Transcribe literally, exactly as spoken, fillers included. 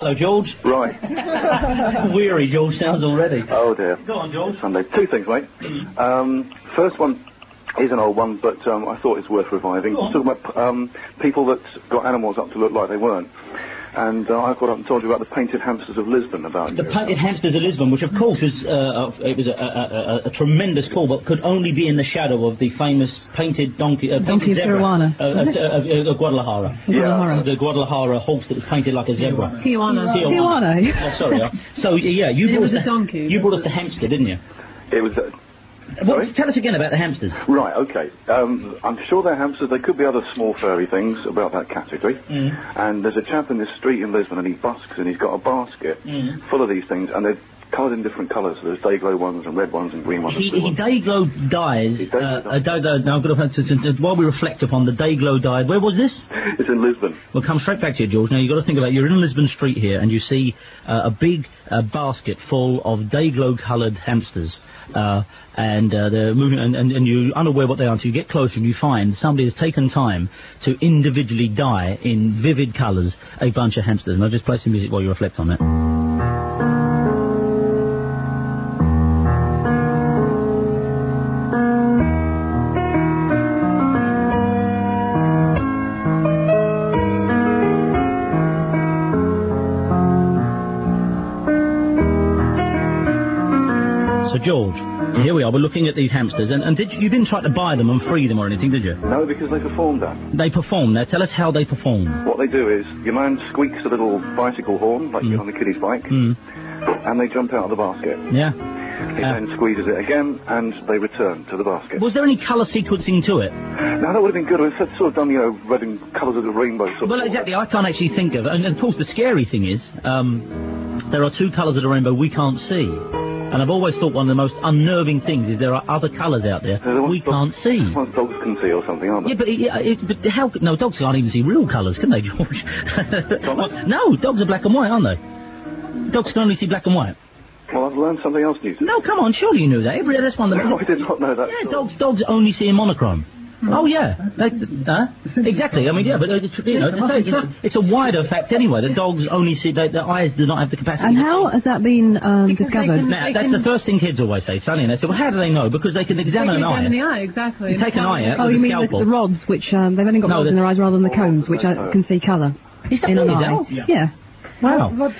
Hello, George. Right. Weary, George sounds already. Oh, dear. Go on, George. Sunday. Two things, mate. Mm. Um, first one is an old one, but um, I thought it's worth reviving. Talking about um, people that got animals up to look like they weren't. And uh, I got up and told you about the painted hamsters of Lisbon. About the painted hamsters of Lisbon, which of course was uh, it was a, a, a, a tremendous call, but could only be in the shadow of the famous painted donkey, uh, donkey painted zebra, Tijuana, uh, uh, uh, uh, Guadalajara. Yeah, the Guadalajara horse that was painted like a zebra. Tijuana. Tijuana. Tijuana. Oh, sorry. Uh, so yeah, you it brought was us a the, donkey. You brought us the hamster, didn't you? It was. Uh, What, tell us again about the hamsters. Right, okay. Um, I'm sure they're hamsters. There could be other small furry things about that category. Mm. And there's a chap in this street in Lisbon, and he busks, and he's got a basket mm. full of these things, and they're coloured in different colours. So there's day glow ones and red ones and green ones. He, and he day glow dyes. He day Uh, uh, day glow, now, I've got to, to, to, while we reflect upon the day glow dye, where was this? It's in Lisbon. We'll come straight back to you, George. Now, you've got to think about, you're in Lisbon Street here, and you see uh, a big uh, basket full of day glow coloured hamsters. Uh, and uh, they're moving, and, and, and you're unaware what they are until you get closer and you find somebody has taken time to individually dye in vivid colours a bunch of hamsters. And I'll just play some music while you reflect on that. George, here we are, we're looking at these hamsters, and, and did you, you didn't try to buy them and free them or anything, did you? No, because they perform that. They perform. Now, tell us how they perform. What they do is, your man squeaks a little bicycle horn, like mm. you get on the kiddie's bike, mm. and they jump out of the basket. Yeah. He uh, then squeezes it again, and they return to the basket. Was there any colour sequencing to it? No, that would have been good. It's sort of done, you know, red and colours of the rainbow. Sort well, of exactly. I can't actually think of it. And, of course, the scary thing is, um, there are two colours of the rainbow we can't see. And I've always thought one of the most unnerving things is there are other colours out there the we can't see. Ones dogs can see or something, aren't they? Yeah, but, yeah, it, but how... No, dogs can't even see real colours, can they, George? well, no, dogs are black and white, aren't they? Dogs can only see black and white. Well, I've learned something else new today. No, come on, surely you knew that. Every, that's one of the... No, I did not know that. Yeah, dogs, dogs only see in monochrome. Oh, yeah. They, uh, exactly. I mean, yeah, but it's, you know, it's, a, it's a wider fact anyway, that dogs only see, they, their eyes do not have the capacity. And how has that been um, discovered? Can, now, that's the first thing kids always say, Sally, and they say, well, how do they know? Because they can examine they can an examine eye. the eye, exactly. You take an eye out Oh, with you a mean the, scalpel. the rods, which um, they've only got no, rods in their eyes rather than the cones, which uh, can see colour Is that in an really eye. Yeah. yeah. Wow.